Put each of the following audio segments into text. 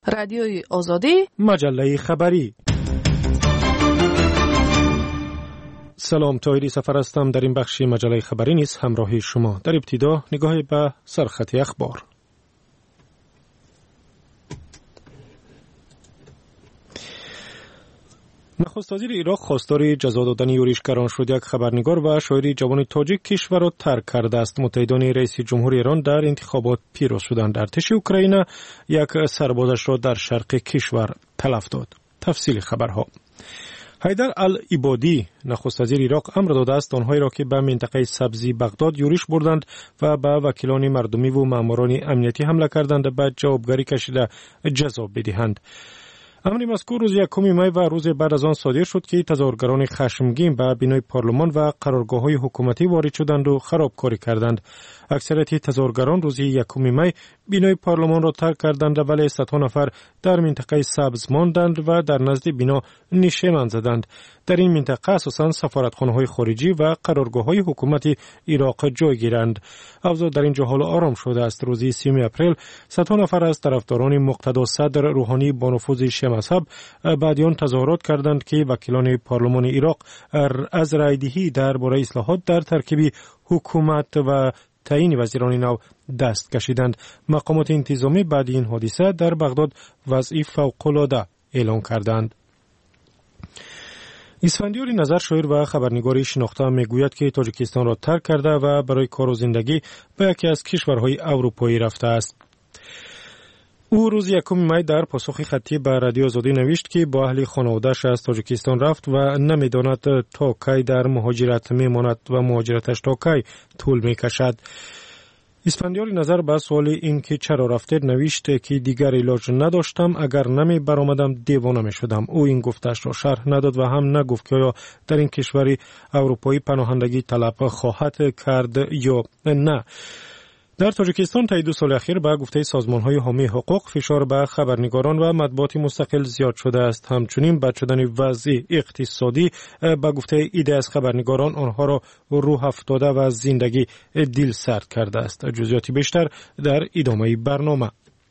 رادیوی آزادی، مجله خبری. سلام، طاهری سفر هستم. در این بخش مجله خبری نیز همراهی شما. در ابتدا نگاهی به سرخط اخبار. نخست وزیر عراق خواستار جزا دادن یوریش گران شد. یک خبرنگار و شاعر جوان تاجیک کشور را ترک کرده است. متحدان رئیس جمهور ایران در انتخابات پیروز شدند. ارتش اوکراین یک سربازش را در شرق کشور تلف داد. تفصیل خبرها. حیدر العبادی نخست وزیر عراق امر داده است آنهایی را که به منطقه سبزی بغداد یورش بردند و به وکیلان مردمی و ماموران امنیتی حمله کردند به جوابگری کشیده جزا بدهند. امر مذکور روز 1 می و روز بعد از آن صادر شد که تظاهرگران خشمگین به بینای پارلمان و قرارگاه‌های حکومتی وارد شدند و خرابکاری کردند. اکثریت تظاهرگران روز 1 می بینای پارلمان را ترک کردند، ولی صدها نفر در منطقه سبز ماندند و در نزد بنا نشیمن زدند. در این منطقه اساساً سفارتخانه‌های خارجی و قرارگاه‌های حکومتی عراق جای گیرند. اوضاع در اینجا حال آرام شده است. روز 30 اپریل صدها نفر از طرفداران مقتدا صدر روحانی با نفوذ شیعه مذهب بعد آن تظاهرات کردند که وکیلان پارلمان عراق از رایدهی درباره اصلاحات در ترکیب حکومت و تعیین وزیران نو دست کشیدند. مقامات انتظامی بعد این حادثه در بغداد وضعی فوق‌العاده اعلام کردند. اسفندیار نظر شاعر و خبرنگاری شناخته میگوید که تاجیکستان را ترک کرده و برای کار و زندگی به یکی از کشورهای اروپایی رفته است. او روز 1 می در پاسخ خطی به رادیو آزادی نوشت که با اهل خانواده‌اش از تاجیکستان رفت و نمیداند تا کی در مهاجرت میماند و مهاجرتش تا کی طول میکشد. اسفندیار نظر به سوال این که چرا رفته نوشت که دیگر علاج نداشتم، اگر نمی برآمدم دیوانه می شدم. او این گفتش را شرح نداد و هم نگفت که آیا در این کشور اروپایی پناهندگی طلب خواهد کرد یا نه. در تاجیکستان طی 2 سال اخیر به گفته سازمان‌های حامی حقوق فشار به خبرنگاران و مطبوعات مستقل زیاد شده است. همچنین بد شدن وضع اقتصادی به گفته عده از خبرنگاران آنها را روح افتاده و زندگی دل سرد کرده است. جزئیات بیشتر در ادامه برنامه.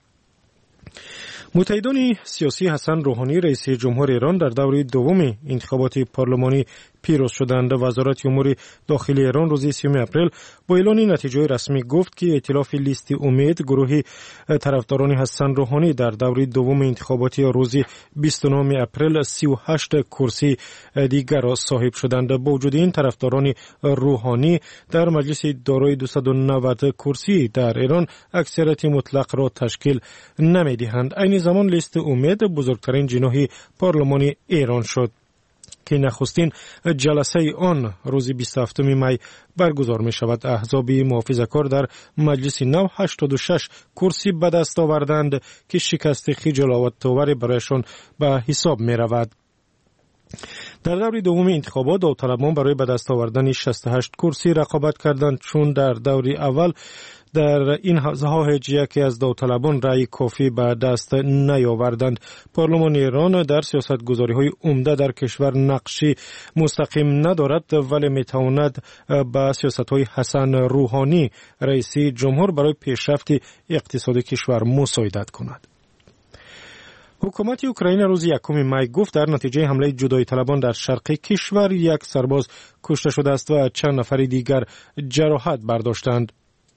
متحدان سیاسی حسن روحانی رئیس جمهور ایران در دور دوم انتخابات پارلمانی پیروز شدند. وزارت امور داخلی ایران روز 30 اپریل با اعلان نتیجه رسمی گفت که ائتلاف لیست امید گروه طرفداران حسن روحانی در دور دوم انتخابات روز 29 اپریل 38 کرسی دیگر را صاحب شدند. با وجود این طرفداران روحانی در مجلس دارای 290 کرسی در ایران اکثریت مطلق را تشکیل نمی‌دهند. این زمان لیست امید بزرگترین جناح پارلمانی ایران شد که نخستین جلسه آن روز 27 می برگزار می شود. احزاب محافظه‌کار در مجلس نو 86 کرسی به دست آوردند که شکست خجالت‌آور برایشان به حساب می رود. در دور دوم انتخابات داوطلبان برای به دست آوردن 68 کرسی رقابت کردند، چون در دور اول در این حوزه یکی از داوطلبان رأی کافی به دست نیاوردند. پارلمان ایران در سیاستگذاری‌های عمده در کشور نقشی مستقیم ندارد، ولی میتواند به سیاست‌های حسن روحانی رئیس جمهور برای پیشرفت اقتصادی کشور مساعدت کند. حکومت اوکراین روز 1 می گفت در نتیجه حمله جدایی طلبان در شرق کشور یک سرباز کشته شده است و چند نفر دیگر جراحت برداشتند.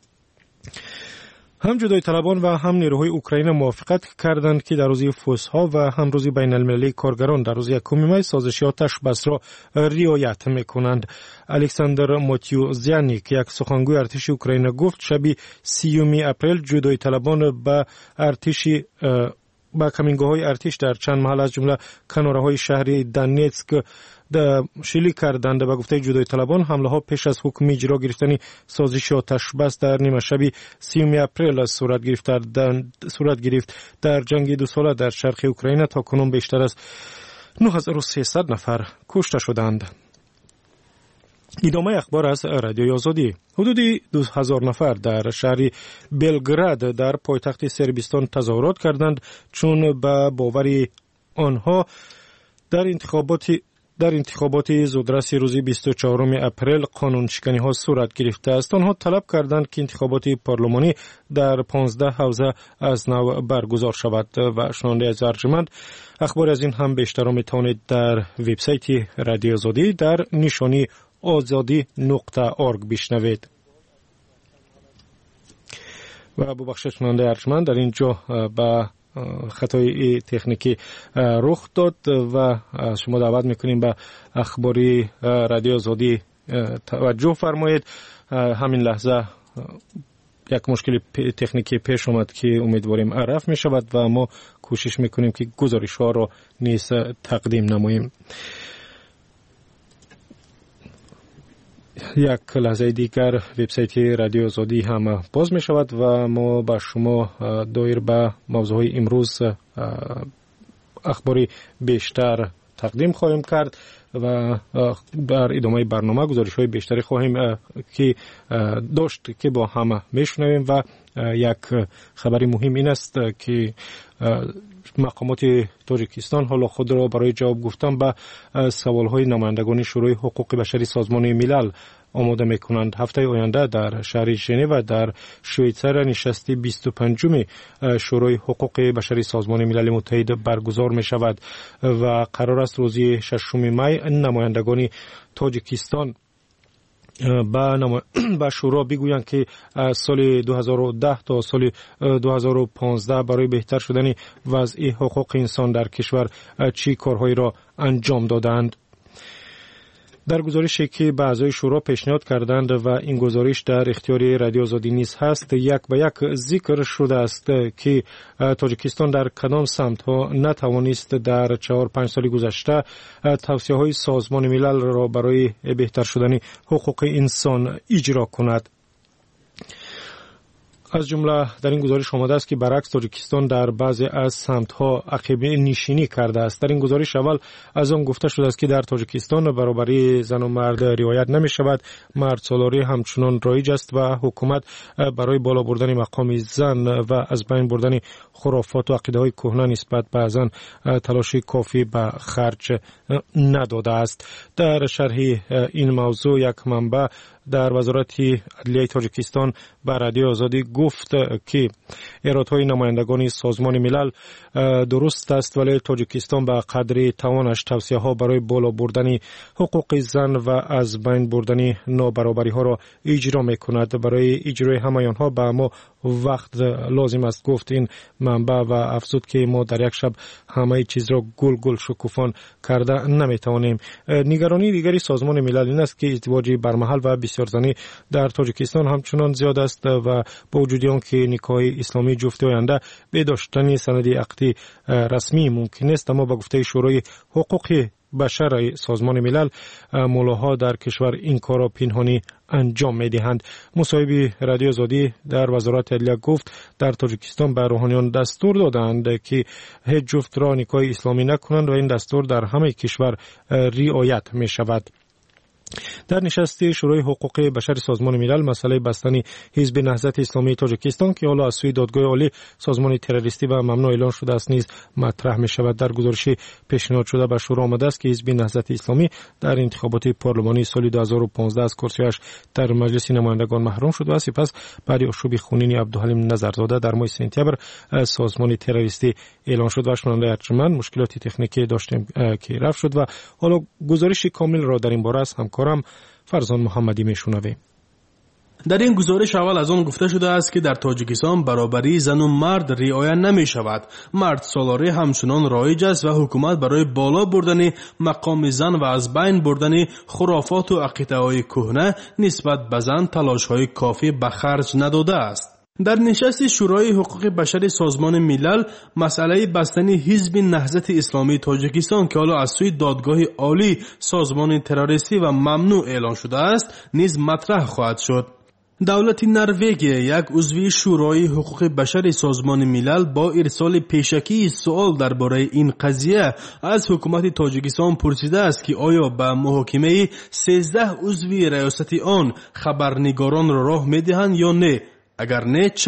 هم جدایی طلبان و هم نیروهای اوکراین موافقت کردند که در روز فسحا و هم روز بین المللی کارگران در روز 1 می سازش آتش بس را رعایت میکنند. الکساندر ماتیوزیانیک یک سخنگوی ارتش اوکراین گفت شب 30 اپریل جدایی طلبان به کمینگاه‌های ارتش در چند محل از جمله کناره‌های شهری دانیتسک شلیک کردند. به گفته جدایی طلبان حمله ها پیش از حکم اجرا گرفتن سازش آتش بس در نیمه شب 30 اپریل صورت گرفت. در جنگ 2 ساله در شرق اوکراین تا کنون بیشتر از 9300 نفر کشته شدند. ادامه اخبار از رادیوی آزادی. حدود 2000 نفر در شهر بلگراد در پایتخت سربستان تظاهرات کردند، چون به باور آنها در انتخابات در انتخابات زودرس روز 24 اپریل قانونشکنی ها صورت گرفته است. آنها طلب کردند که انتخابات پارلمانی در 15 حوزه از نو برگزار شود و شنونده از ارجمند اخبار از این هم بیشتر می توانید در وبسایت رادیو آزادی در نشانی azadi.org بشنوید. و ببخشید شنونده ارجمند، در اینجا با خطای تکنیکی رخ داد و شما دعوت میکنیم به اخباری رادیو آزادی توجه فرمایید. همین لحظه یک مشکل تکنیکی پیش اومد که امیدواریم رفع می شود و ما کوشش میکنیم که گزارش ها را نیز تقدیم نماییم. یک لحظه دیگر وبسایت رادیو آزادی هم باز می شود و ما با شما دایر به موضوع امروز اخباری بیشتر تقدیم خواهیم کرد و در ادامه برنامه گزارش های بیشتری خواهیم که داشت که با هم میشنویم. و یک خبری مهم این است که مقامات تاجیکستان حالا خود را برای جواب گفتن به سوال های نمایندگان شورای حقوق بشری سازمان ملل آماده میکنند. هفته آینده در شهر ژنو در شویتزر نشست 25 شورای حقوق بشری سازمان ملل متحد برگزار می شود و قرار است روز 6 می نمایندگان تاجیکستان با شورا بگویند که سال 2010 تا سال 2015 برای بهتر شدن وضع حقوق انسان در کشور چی کارهایی را انجام دادند. در گزارشی که به اعضای شورا پیشنهاد کردند و این گزارش در اختیار رادیو آزادی نیز هست، یک به یک ذکر شده است که تاجیکستان در کدام سمت ها نتوانست در 4-5 سال گذشته توصیه های سازمان ملل را برای بهتر شدن حقوق انسان اجرا کند. از جمله در این گزارش آمده است که برعکس تاجیکستان در بعضی از سمت‌ها عقب نشینی کرده است. در این گزارش اول از آن گفته شده است که در تاجیکستان برابری زن و مرد رعایت نمی شود، مرد سالاری همچنان رایج است و حکومت برای بالا بردن مقام زن و از بین بردن خرافات و عقیده‌های کهنه نسبت به زن تلاش کافی به خرج نداده است. در شرح این موضوع یک منبع در وزارت عدلیه تاجیکستان به رادیو آزادی گفت که ایرادهای نمایندگان سازمان ملل درست است، ولی تاجیکستان به قدر توانش توصیه ها برای بالا بردن حقوق زن و از بین بردن نابرابری ها را اجرا می کند. برای اجرای همه آنها به ما وقت لازم است، گفت این منبع و افزود که ما در یک شب همه چیز را گل گل شکوفان کرده نمی توانیم. نگرانی دیگری سازمان ملل این است که ازدواج برمحل و بسیارزنی در تاجیکستان همچنان زیاد است و با وجود آنکه نکاح اسلامی جفت آینده به داشتن سند عقدی رسمی ممکن است، اما با گفته شورای حقوق بشر سازمان ملل مولاها در کشور این کار را پنهانی انجام می دهند. مصاحبه رادیو آزادی در وزارت عدلیه گفت در تاجیکستان به روحانیان دستور دادند که هیچ جفت را نکاح اسلامی نکنند و این دستور در همه کشور رعایت می شود. در نشست شورای حقوق بشر سازمان ملل مسئله بستن حزب نهضت اسلامی تاجیکستان که حالا از سوی دادگاه عالی سازمان تروریستی و ممنوع اعلان شده است نیز مطرح می شود. در گزارش پیشنهاد شده به شورا آمده است که حزب نهضت اسلامی در انتخابات پارلمانی سال 2015 از کرسیش در مجلس نمایندگان محروم شد و سپس بعد آشوب خونین عبدالحلیم نظرزاده در ماه سپتامبر سازمان تروریستی اعلان شد و شنونده ارجمند مشکلات تکنیکی داشتیم که رفع شد و حالا گزارش کامل را در این باره است همکارم فرزان محمدی میشنویم. در این گزارش اول از آن گفته شده است که در تاجیکستان برابری زن و مرد رعایت نمی شود. مرد سالاری همچنان رایج است و حکومت برای بالا بردن مقام زن و از بین بردن خرافات و عقیده‌های کهنه نسبت به زن تلاش‌های کافی به خرج نداده است. در نشست شورای حقوق بشر سازمان ملل مسئله بستن حزب نهضت اسلامی تاجیکستان که حالا از سوی دادگاه عالی سازمان تروریستی و ممنوع اعلان شده است نیز مطرح خواهد شد. دولت نروژ یک عضو شورای حقوق بشر سازمان ملل با ارسال پیشکی سوال درباره این قضیه از حکومت تاجیکستان پرسیده است که آیا به محاکمه 13 عضو ریاست آن خبرنگاران را راه می‌دهند یا نه؟ اگر نه چرا؟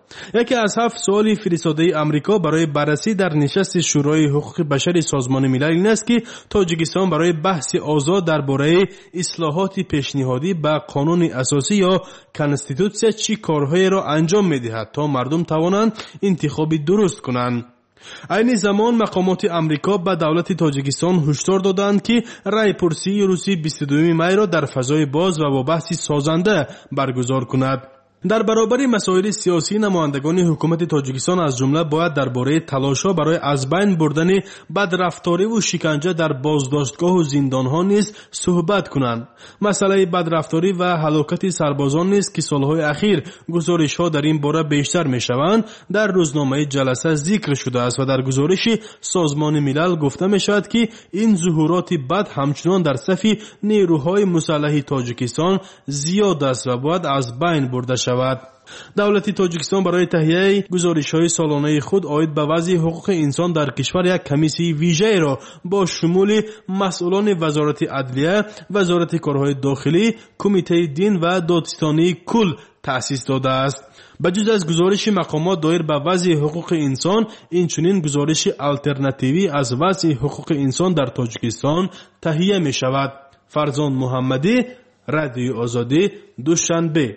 یکی از 7 سوالی فرستاده آمریکا برای بررسی در نشست شورای حقوق بشر سازمان ملل این است که تاجیکستان برای بحث آزاد درباره اصلاحات پیشنهادی به قانون اساسی یا کنستیتوسیا چی کارهایی را انجام می‌دهد تا مردم توانند انتخابی درست کنند. این زمان مقامات آمریکا به دولت تاجیکستان هشدار دادند که رای پرسی روز 22 می را در فضای باز و با بحث سازنده برگزار کند. در برابر مسائل سیاسی نمایندگان حکومت تاجیکستان از جمله باید درباره تلاش‌ها برای از بین بردن بدرفتاری و شکنجه در بازداشتگاه و زندان‌ها نیز صحبت کنند. مسئله بدرفتاری و هلاکت سربازان نیز که سالهای اخیر گزارش‌ها در این باره بیشتر می‌شوند در روزنامه جلسه ذکر شده است و در گزارش سازمان ملل گفته می‌شود که این ظهورات بد همچنان در صف نیروهای مسلح تاجیکستان زیاد است و باید از بین برده شود. دولت تاجیکستان برای تهیه گزارش‌های سالانه خود عاید به وضع حقوق انسان در کشور یک کمیسیون ویژه را با شمول مسئولان وزارت عدلیه، وزارت کارهای داخلی، کمیته دین و دادستانی کل تأسیس داده است. بجز از گزارش مقامات دایر به وضع حقوق انسان، اینچنین گزارش آلترناتیوی از وضع حقوق انسان در تاجیکستان تهیه می شود. فرزان محمدی، رادیو آزادی، دوشنبه.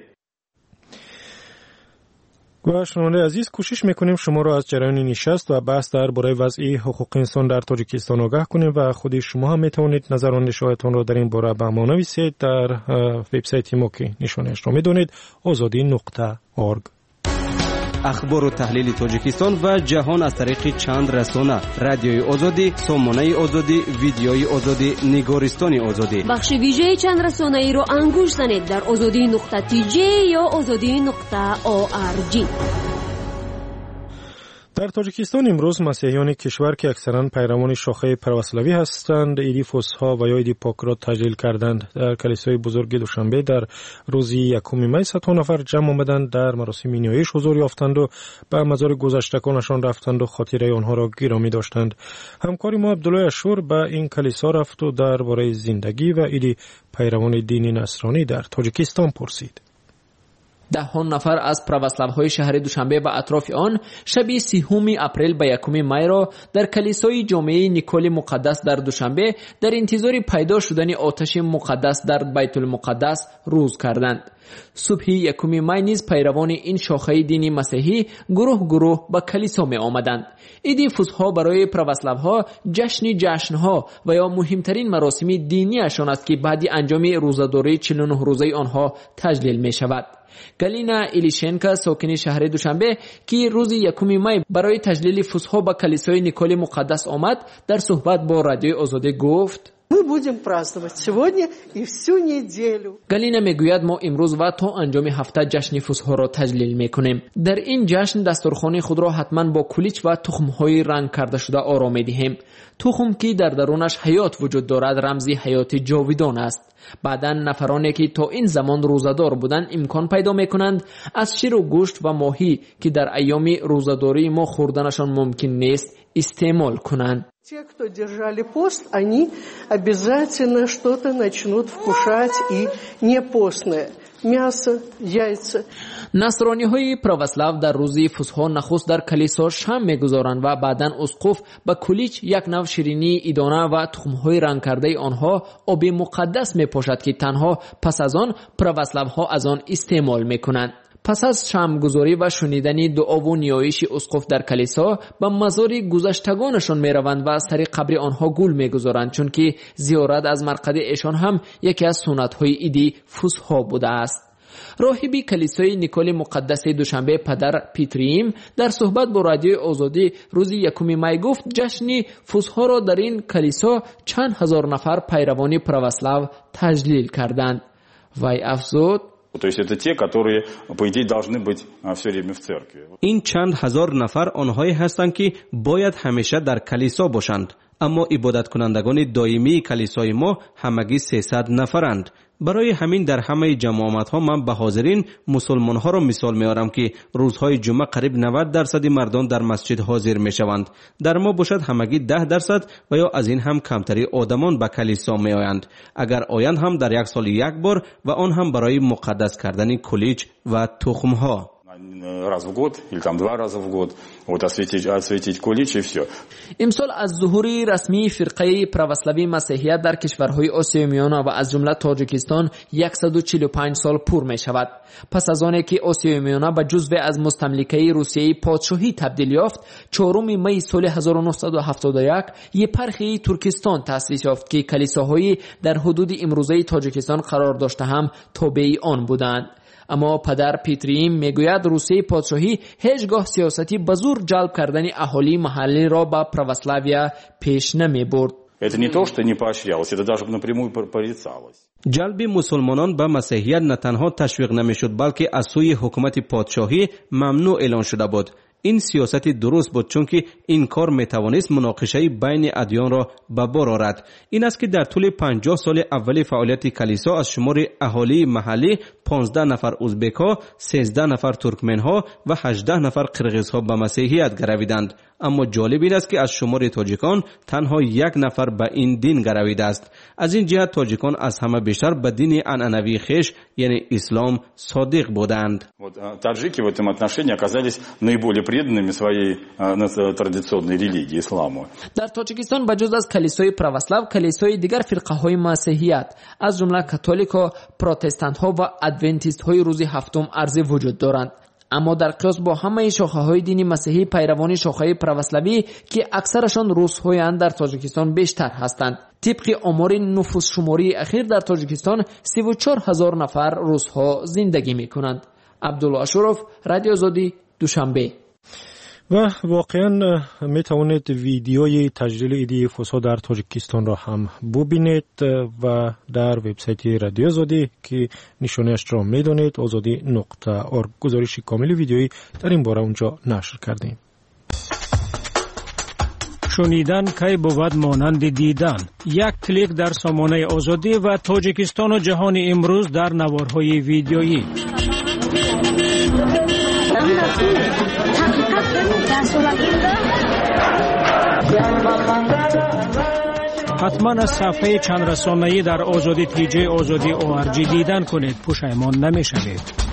و شنونده عزیز، کوشش میکنیم شما را از جریان نشست و بحث درباره وضع حقوق انسان در تاجیکستان آگاه کنیم و خود شما هم میتوانید نظر و اندیشه‌هایتان را در این باره به ما نویسید در وبسایت ما که نشانش را میدونید azadi.org. اخبار و تحلیل تاجیکستان و جهان از طریق چند رسانه: رادیوی آزادی، سامانه آزادی، ویدیوی آزادی، نگارستان آزادی. بخش ویژه چند رسانه ای را انگوش زنید در azadi.tj یا azadi.org. در تاجیکستان امروز مسیحیان کشور که اکثرا پیروان شاخه پروسلاوی هستند عید فسحا و یا عید پاک را تجلیل کردند. در کلیسای بزرگ دوشنبه در روز 1 می 100 نفر جمع آمدند، در مراسم نیایش حضور یافتند و به مزار گذشتگانشان رفتند و خاطره آنها را گرامی داشتند. همکار ما عبدالله اشور به این کلیسا رفت و درباره زندگی و عید پیروان دین نصرانی در تاجیکستان پرسید. دهان نفر از پروسلاوهای شهر دوشنبه و اطراف آن شب 30 اپریل به 1 می را در کلیسای جامعه نیکول مقدس در دوشنبه در انتظار پیدا شدن آتش مقدس در بیت المقدس روز کردند. صبح 1 می نیز پیروان این شاخه دینی مسیحی گروه به کلیسا می آمدند. عید فسحا برای پروسلاوها جشنها و یا مهمترین مراسم دینیشان است که بعد انجام روزه‌داری 49 روزه آنها تجلیل می شود. گالینا ایلیشنکا ساکن شهر دوشنبه که روز 1 می برای تجلیل فسحا به کلیسای نیکول مقدس آمد در صحبت با رادیو آزادی گفت: Мы будем праздновать сегодня и всю неделю. گالینا میگوید ما امروز و تا انجام هفته جشن فسحا را تجلیل میکنیم. در این جشن دسترخوان خود را حتما با کلیچ و تخم‌های رنگ کرده شده آرام می‌دهیم. تخم که در درونش حیات وجود دارد رمزی حیات جاودان است. بعداً نفرانی که تا این زمان روزه‌دار بودند امکان پیدا میکنند از شیر و گوشت و ماهی که در ایام روزه‌داری ما خوردنشان ممکن نیست استعمال کنند. Те, кто держали пост, они обязательно что-то начнут вкушать и непостное. мясо, яйца. نصرانی‌های پروسلاو در روز فسحا نخست در کلیسا شام می‌گذارند و بعداً اسقف با کلیچ یک نوع شیرینی ایدانه و تخم‌های رنگ کرده آنها آب مقدس می‌پاشد که تنها پس از آن پروسلاوها از آن استعمال می‌کنند. پس از شمگذاری و شنیدن دعا و نیایش اسقف در کلیسا به مزار گذشتگانشان میروند و سر قبر آنها گل میگذارند، چون که زیارت از مرقد ایشان هم یکی از سنت‌های عید فسحا بوده است. راهبی کلیسای نیکول مقدس دوشنبه پدر پیتریم در صحبت با رادیو آزادی روز 1 می گفت جشن فسحا را در این کلیسا چند هزار نفر پیروان پروسلاو تجلیل کردند. وی افزود: То есть это те, которые, по идее, должны быть все время в церкви. این چند هزار نفر آنهایی هستند که باید همیشه در کلیسا باشند، اما عبادت کنندگان دائمی کلیسای ما همگی 300 نفرند. برای همین در همه جماعت ها من به حاضرین مسلمان ها را مثال میارم که روزهای جمعه قریب 90% مردان در مسجد حاضر می شوند. در ما باشد همگی 10% و یا از این هم کمتری آدمان به کلیسا می آیند. اگر آیند هم در یک سال یک بار و آن هم برای مقدس کردن کلیچ و تخم ها. раз в год или там 2 раза в год, вот осветить Кулич и все. امسال از ظهور رسمی فرقه پروسلاوی مسیحیت در کشورهای آسیای میانه و از جمله تاجیکستان 145 سال پر می شود. پس از آنکه که آسیای میانه به جزو از مستملکه روسیه پادشاهی تبدیل یافت، 4 می سال 1971 یپارخی ترکستان تأسیس یافت که کلیساهایی در حدود امروزه تاجیکستان قرار داشته هم تابع آن بودند. اما پدر پیتریم میگوید روسیه پادشاهی هیچگاه سیاستی به زور جلب کردن اهالی محلی را به پروسلاویا پیش نمی برد. Это не то, что не поощрялось, это даже напрямую порицалось. جلب مسلمانان به مسیحیت نه تنها تشویق نمیشد بلکه از سوی حکومت پادشاهی ممنوع اعلان شده بود. این سیاست درست بود چون که این کار میتوانست مناقشه بین ادیان را به بار آورد. این است که در طول 50 سال اول فعالیت کلیسا از شمار اهالی محلی 15 نفر ازبک‌ها، 13 نفر ترکمن‌ها و 18 نفر قرغیزها به مسیحیت گرویدند. اما جالب این است که از شمار تاجیکان تنها 1 نفر به این دین گرویده است. از این جهت تاجیکان از همه بیشتر به دین عنعنوی خویش یعنی اسلام صادق بودند. Таджики в этом отношении оказались наиболее преданными своей традиционной религии исламу. در تاجیکستان بجز از کلیسای پروسلاو، کلیسای دیگر فرقه‌های مسیحیت از جمله کاتولیک‌ها، پروتستانت‌ها و ادونتیست‌های روز هفتم عرضه وجود دارند. اما در قیاس با همه شاخه‌های دینی مسیحی، پیروان شاخه پروسلاوی که اکثرشان روس‌هایند در تاجیکستان بیشتر هستند. طبق آمار نفوس شماری اخیر در تاجیکستان 34000 نفر روس‌ها زندگی می‌کنند. عبدالله اشرف، رادیو آزادی، دوشنبه. و واقعا می توانید ویدیوی تجلیل ایده فساد در تاجیکستان را هم ببینید و در وبسایت رادیو آزادی که نشانه‌اش را می دانید azadi.org گزارش کامل ویدیویی در این باره اونجا نشر کردیم. شنیدن کی بود مانند دیدن. یک کلیک در سامانه آزادی و تاجیکستان و جهان امروز در نوارهای ویدیویی. حتما از صفحه چند رسانه‌ای در آزادی تیجی آزادی ORG دیدن کنید، پشیمان نمی‌شوید.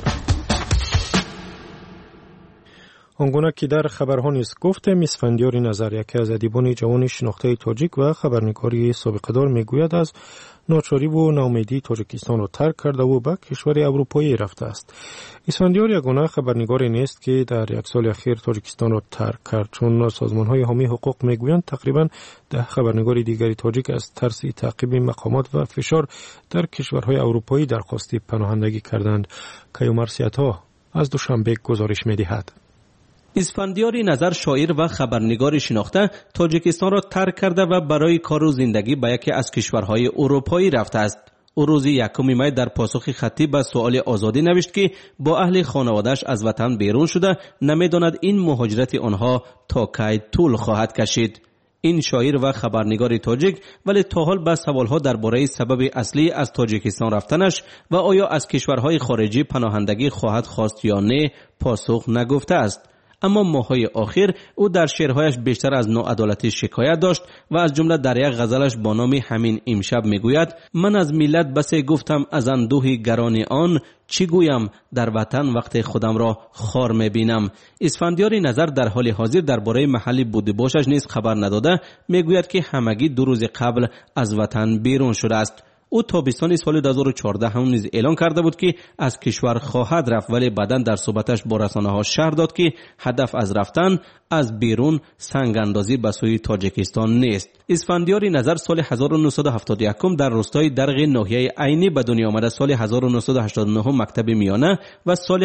آنگونه که در خبرها نیز گفتیم، اسفندیار نظر، یکی از ادیبان جوان شناخته تاجیک و خبرنگاری سابقه‌دار، میگوید از ناچاری و ناامیدی تاجیکستان را ترک کرده و به کشور اروپایی رفته است. اسفندیار یگانه خبرنگاری نیست که در یک سال اخیر تاجیکستان را ترک کرد، چون سازمان‌های حامی حقوق میگویند تقریباً 10 خبرنگار دیگری تاجیک از ترس تعقیب مقامات و فشار در کشورهای اروپایی درخواست پناهندگی کردند. کیومرثیت‌ها از دوشنبه گزارش می‌دهد. اسفندیاری نظر، شاعر و خبرنگار شناخته، تاجیکستان را ترک کرده و برای کار و زندگی به یکی از کشورهای اروپایی رفته است. او روز 1 می در پاسخ خطی به سوال آزادی نوشت که با اهل خانواده‌اش از وطن بیرون شده، نمی‌داند این مهاجرت آنها تا کی طول خواهد کشید. این شاعر و خبرنگار تاجیک ولی تا حال به سوالها درباره سبب اصلی از تاجیکستان رفتنش و آیا از کشورهای خارجی پناهندگی خواهد خواست یا نه پاسخ نگفته است. اما ماه‌های اخیر او در شعرهایش بیشتر از ناعدالتی شکایت داشت و از جمله در یک غزلش با نام همین امشب میگوید: من از ملت بسی گفتم از اندوه گران آن، چی گویم در وطن وقت خودم را خار میبینم. اسفندیار نظر در حال حاضر درباره محل بودباشش نیز خبر نداده، میگوید که همگی 2 روز قبل از وطن بیرون شده است. او تابستان سال 2014 هم نیز اعلان کرده بود که از کشور خواهد رفت، ولی بعداً در صحبتش با رسانه‌ها شرح داد که هدف از رفتن از بیرون سنگ اندازی به سوی تاجیکستان نیست. اسفندیار نظر سال 1971 در روستای درغ ناحیه عینی به دنیا آمده. سال 1989 مکتب میانه و سال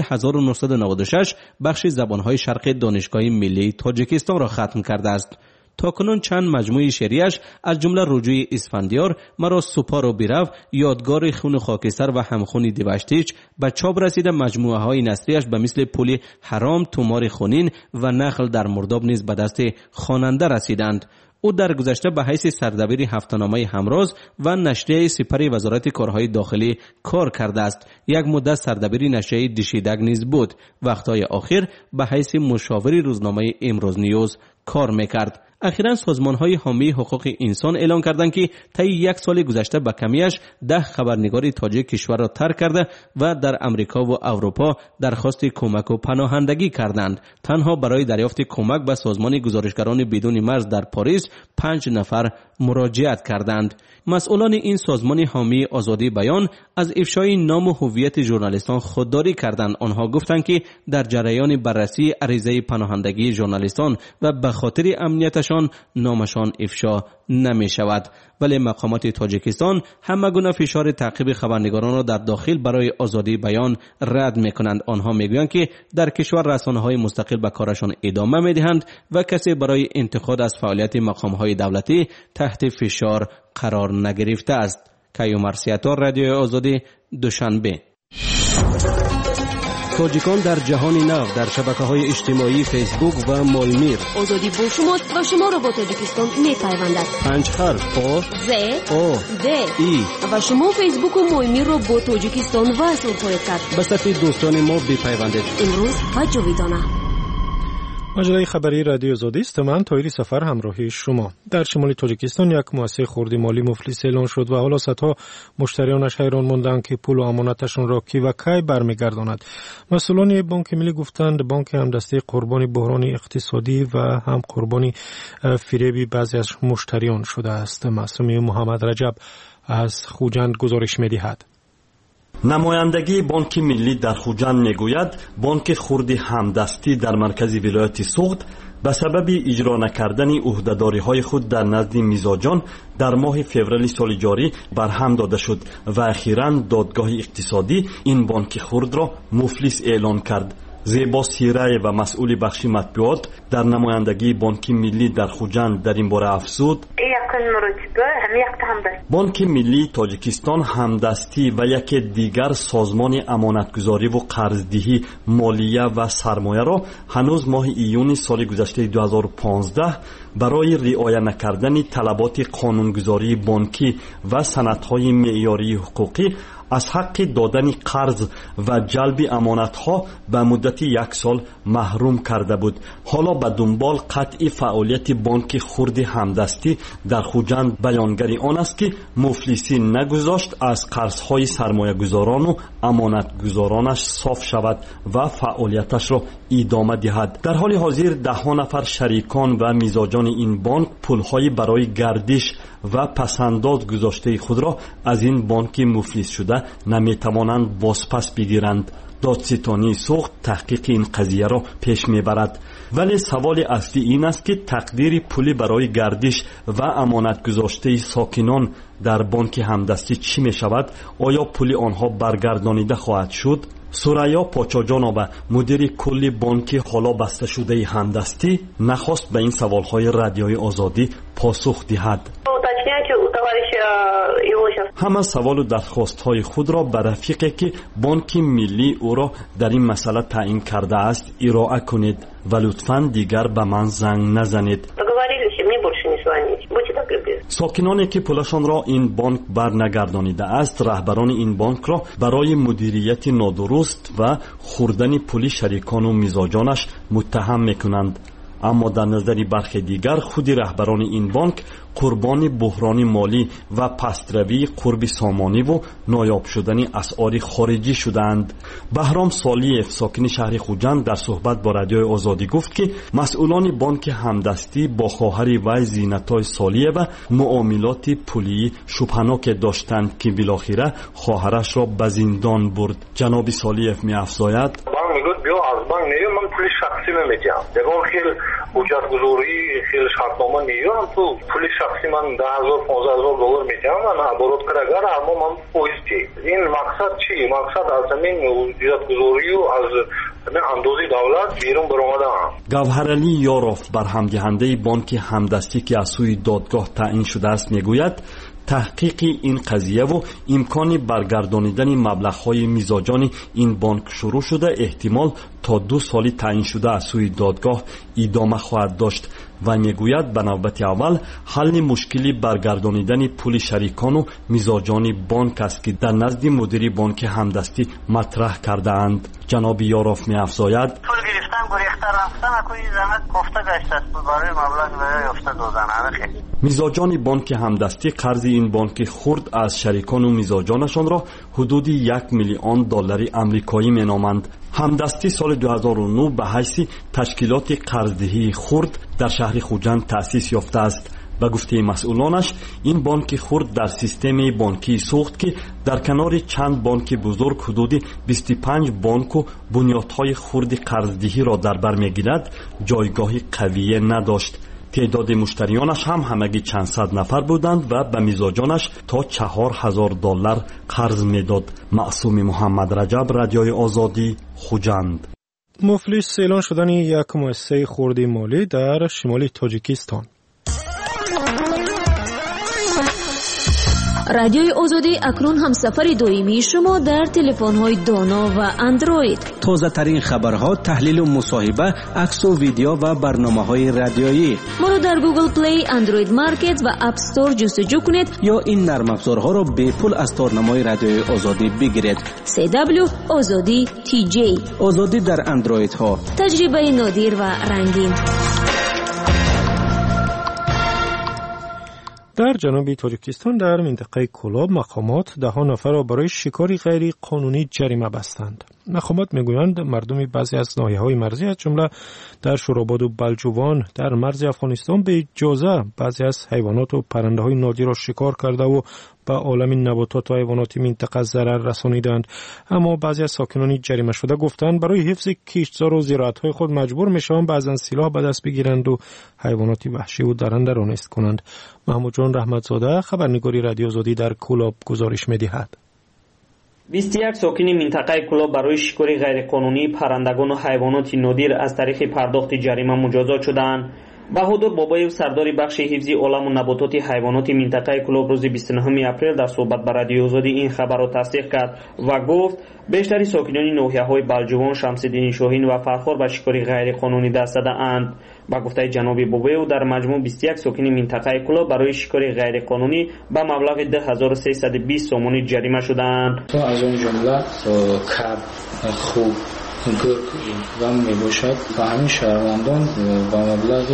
1996 بخش زبانهای شرق دانشگاه ملی تاجیکستان را ختم کرده است. تاکنون چند مجموعه شعریش از جمله رجوع اسفندیار، مرا سپار و بیرو، یادگار خون خاکستر و همخونی دیوشتیچ به چاپ رسیده. مجموعه های نثریش به مثل پول حرام، تومار خونین و نخل در مرداب نیز به دست خواننده رسیدند. او در گذشته به حیث سردبیر هفته‌نامه همراز و نشریه سپری وزارت کارهای داخلی کار کرده است. یک مدت سردبیر نشریه دیشیدک نیز بود. وقتهای آخر به حیث مشاور روزنامه امروز نیوز کار میکرد. اخیراً سازمان‌های حامی حقوق انسان اعلام کردند که طی یک سال گذشته به کمیش 10 خبرنگار تاجیک کشور را ترک کرده و در امریکا و اروپا درخواست کمک و پناهندگی کردند. تنها برای دریافت کمک به سازمان گزارشگران بدون مرز در پاریس 5 نفر مراجعت کردند. مسئولان این سازمان حامی آزادی بیان از افشای نام و هویت ژورنالیستان خودداری کردند. آنها گفتند که در جریان بررسی عریضه پناهندگی ژورنالیستان و به خاطر امنیتشان نامشان افشا نمی شود. ولی مقامات تاجیکستان همه گونه فشار تعقیب خبرنگاران را در داخل برای آزادی بیان رد می کنند. آنها می گویند که در کشور رسانه‌های مستقل به کارشان ادامه می دهند و کسی برای انتقاد از فعالیت مقام‌های دولتی تحت فشار قرار نگرفته است. کیومر سیاتور، رادیو آزادی، دوشنبه. تاجیکان در جهان نو در شبکه‌های اجتماعی فیسبوک و مولمیر. آزادی با شماست و شما را با تاجیکستان می‌پیوندد. 5 حرف آ ز او د ای و شما فیسبوک و مولمیر را با تاجیکستان وصل خواهید کرد. به صفحه دوستان ما بپیوندید. امروز و جاویدانه. مجله خبری رادیو آزادی است. من طاهری سفر همراهی شما. در شمال تاجیکستان یک مؤسسه خردی مالی مفلس اعلان شد و حالا صدها مشتریانش حیران ماندند که پول و امانتشان را کی و کی برمیگرداند. مسئولان بانک ملی گفتند بانک همدستی قربانی بحران اقتصادی و هم قربانی فریب بعضی از مشتریان شده است. معصومی محمد رجب از خوجند گزارش می‌دهد. نمایندگی بانک ملی در خوجند میگوید بانک خردی همدستی در مرکز ولایت سوغد به سبب اجرا نکردن عهده‌داری‌های خود در نزد میزاجان در ماه فوریه سال جاری برهم داده شد و اخیراً دادگاه اقتصادی این بانک خرد را مفلس اعلان کرد. زیبا سیرای و مسئول بخش مطبوعات در نمایندگی بانک ملی در خوجند در این باره افزود بانک ملی تاجیکستان همدستی و یک دیگر سازمان امانتگذاری و قرضدهی مالیه و سرمایه را هنوز ماه ایون سال گذشته 2015 برای رعایت نکردن طلبات قانونگذاری بانکی و سندهای معیاری حقوقی از حق دادن قرض و جلب امانتها به مدت 1 سال محروم کرده بود. حالا به دنبال قطع فعالیت بانک خرد همدستی در خوجند بیانگری آن است که مفلسی نگذاشت از قرضهای سرمایه گذاران و امانتگذارانش صاف شود و فعالیتش را ادامه دهد. در حال حاضر 10 نفر شریکان و میزاجان این بانک پولهای برای گردش و پسنداز گذاشته خود را از این بانک مفلس شده نمیتوانند بازپس بگیرند. دادستانی سوغد تحقیق این قضیه را پیش میبرد. ولی سوال اصلی این است که تقدیر پولی برای گردش و امانت گذاشته ساکنان در بانک همدستی چی می شود؟ آیا پول آنها برگردانیده خواهد شد؟ سوریا پاچاجانova مدیر کل بانک حالا بسته شده همدستی نخواست به این سوالهای رادیوی آزادی پاسخ دهد. همه سوال و درخواست‌های خود را به رفیقی که بانک ملی او را در این مسئله تعیین کرده است ارائه کنید و لطفاً دیگر به من زنگ نزنید. ساکنانی که پولشان را این بانک برنگردانیده است رهبران این بانک را برای مدیریت نادرست و خوردن پول شریکان و میزاجانش متهم میکنند. اما در نظر برخی دیگر خود رهبران این بانک قربان بحران مالی و پستروی قرب سامانی و نایاب شدن اسعار خارجی شدند. بهرام سالیف ساکن شهر خوجند در صحبت با رادیو آزادی گفت که مسئولان بانک همدستی با خواهر وی زینتای سالیه معاملات پولی شبهناک داشتند که بالاخره خواهرش را به زندان برد. جناب سالیف می افزاید پول شخصی نمیدیم. یکم خیلی حجت گذاری خیلی شرطنامه میگیرم تو پول شخصی من 10,000 15,000 دلار میدم من عبارت کارگر اما من پویستی. این مقصد چی؟ مقصد از همین حجت گذاری و از اندازه دولت بیرون برآمدن. گوهرعلی یاروف برهم دهنده بانک همدستی که از سوی دادگاه تعیین شده است میگوید تحقیق این قضیه و امکان برگردانیدن مبلغ‌های میزاجان این بانک شروع شده احتمال تا 2 سال تعیین شده از سوی دادگاه ادامه خواهد داشت. و میگوید به نوبت اول حل مشکلی برگردانیدن پول شریکان و میزاجان بانک است که در نزد مدیر بانک همدستی مطرح کرده اند. جناب یاروف می‌افزاید پول گرفتن گریخته رفتن کوی زحمت گفته گشت است برای مبلغ برای افته دادن. میزاجان بانک همدستی قرض این بانک خرد از شریکان و میزاجانشان را حدود 1 میلیون دلار آمریکایی مینامند. همدستی سال 2009 به حیث تشکیلات قرضدهی خرد در شهر خوجند تأسیس یافته است. به گفته مسئولانش این بانک خرد در سیستم بانکی سوخت که در کنار چند بانک بزرگ حدود 25 بانک و بنیادهای خرد قرضدهی را در بر میگیرد جایگاه قوی نداشت. تعداد مشتریانش هم همگی چند صد نفر بودند و به میزاجانش تا 4000 دلار قرض میداد. معصوم محمد رجب، رادیوی آزادی، خوجند. مفلس اعلان شدن یک مؤسسه خردی مالی در شمال تاجیکستان. رادیوی آزادی اکنون همسفر دائمی شما در تلفن‌های دانا و اندروید. تازه ترین خبرها، تحلیل و مصاحبه، عکس و ویدیو و برنامه‌های رادیویی. ما را در گوگل پلی، اندروید مارکت و اپ استور جستجو کنید یا این نرم افزارها را به پول از تارنمای رادیوی آزادی بگیرید. CW آزادی TJ. آزادی در اندروید ها. تجربه نادر و رنگین. در جنوب تاجیکستان در منطقه کولاب مقامات 10 نفر را برای شکار غیر قانونی جریمه بستند. مقامات میگویند مردم بعضی از ناحیه‌های مرزی از جمله در شوراباد و بلجوان در مرز افغانستان به اجازه بعضی از حیوانات و پرنده‌های نادر را شکار کرده و به عالم نباتات و حیوانات منطقه ضرر رسانیدند. اما بعضی از ساکنان جریمه شده گفتند برای حفظ کشتزار و زراعت‌های خود مجبور میشوند بعضن سلاح به دست بگیرند و حیوانات وحشی و درنده را نیست کنند. محمود جان رحمتزاده، خبرنگاری رادیو آزادی در کولاب گزارش می‌دهد. 21 ساکن منطقه کولاب برای شکار غیرقانونی پرندگان و حیوانات نادر از طریق پرداخت جریمه مجازات شدند. بهادر بابایف، سردار بخش حفظی عالم و نباتات حیوانات منطقه کولاب روز 29 اپریل در صحبت با رادیو آزادی این خبر را تصدیق کرد و گفت بیشتری ساکنان ناحیه‌های بلجوان، شمس‌الدین شاهین و فرخار به شکار غیرقانونی دست داده‌اند. با گفته جناب بابایف در مجموع 21 ساکن منطقه کولاب برای شکار غیرقانونی به مبلغ 10320 سومانی جریمه شدند. تو از اون جمله کب، خوب، گرگ و میباشد و همین شهروندان با مبلغ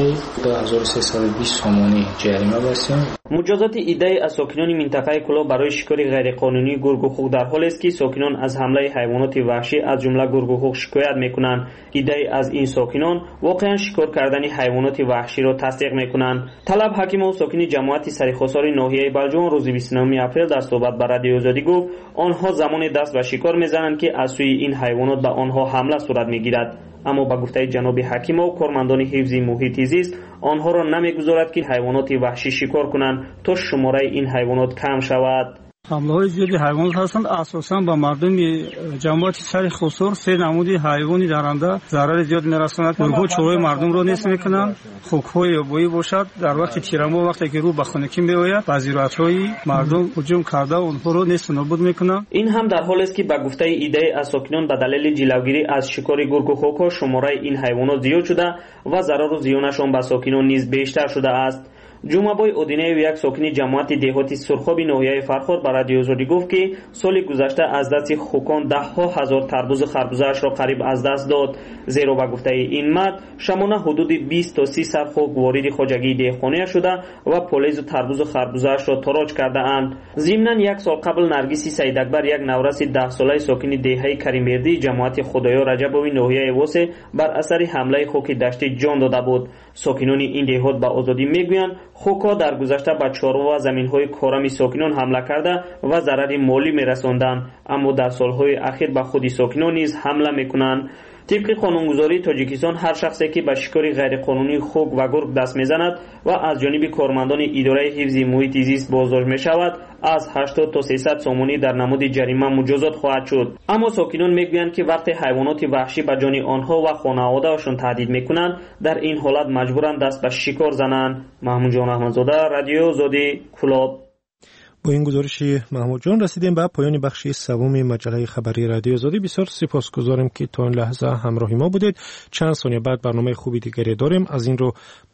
10320 سومانی جریمه بستیم. مجازات ایده از ساکنان منطقه کولاب برای شکار غیرقانونی گرگ و خوک در حالی است که ساکنان از حمله حیوانات وحشی از جمله گرگ و خوک شکایت میکنند. ایده از این ساکنان واقعا شکار کردن حیوانات وحشی را تصدیق میکنند. طلب حکیم و ساکن جماعت سرخواسار ناحیه بلجوان روز 29 اپریل در صحبت با رادیو آزادی گفت آنها زمان دست به شکار میزنند که از سوی این حیوانات به آنها حمله صورت میگیرد. اما با گفته جناب حکیم و کارمندان حفظی محیط زیست آنها را نمیگذارد که حیوانات وحشی شکار کنند تا شماره این حیوانات کم شود. حمله های زیادی حیوانات هستند، اساساً به مردم جماعت سرخواسار 3 نمود حیوانی درنده ضرر زیاد میرساند. گروه چوره مردم را نیست میکنند. خوک‌های آبی باشد در وقت تیرما وقتی که رو به خانگی میآید به زراعت‌های مردم هجوم کرده آنها را نیست نابود میکنند. این هم در حالی است که به گفته ایده از ساکنان به دلیل جلوگیری از شکار گرگ و خوک شماره این حیوانات زیاد شده و ضرر و زیانشان به ساکنان نیز بیشتر شده است. جمعبای اودینه و یک ساکن جماعت دهاتی سرخاب ناحیه فرخار برای رادیو آزادی گفت که سال گذشته از دست خوکان 10,000 تربوز و خربوزه‌اش را قریب از دست داد. زیرا به گفته این مرد شمانه حدود 20 تا 30 سر خوک وارد خواجگی دهخانه شده و پولیز و تربوز و خربوزه‌اش را تاراج کرده اند. ضمناً یک سال قبل نرگس سید اکبر یک نورس 10 ساله ساکن دهه کریم‌بردی جماعت خدایا رجبوی ناحیه واسه بر اثر حمله خوک دشتی جان داده بود. ساکنان این دهات به آزادی میگویند خوکا در گذشته به چاروا و زمین‌های کارم ساکنان حمله کرده و ضرر مالی می‌رساندند، اما در سال‌های اخیر به خود ساکنان نیز حمله می‌کنند. طبق قانونگذاری تاجیکستان هر شخصی که به شکار غیرقانونی خوک و گرگ دست میزند و از جانب کارمندان اداره حفظ محیط زیست بازداشت میشود از 80 تا 300 سومانی در نماد جریمه مجازات خواهد شد. اما ساکنان میگویند که وقتی حیوانات وحشی به جان آنها و خانواده‌شان تهدید میکنند در این حالت مجبورند دست به شکار زنند. محمود جان احمدزاده، رادیو آزادی، کولاب. با این گزارش محمود جان رسیدیم به پایان بخش سوم مجله خبری رادیو آزادی. بسیار سپاسگزارم که تا این لحظه همراه ما بودید. چند ثانیه بعد برنامه خوبی دیگری داریم، از این رو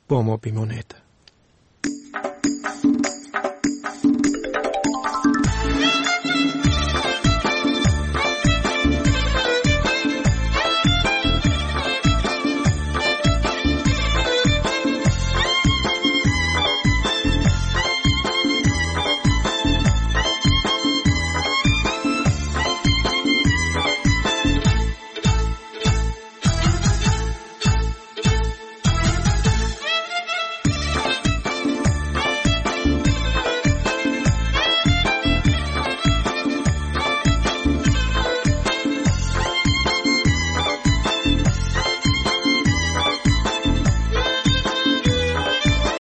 با ما بمانید.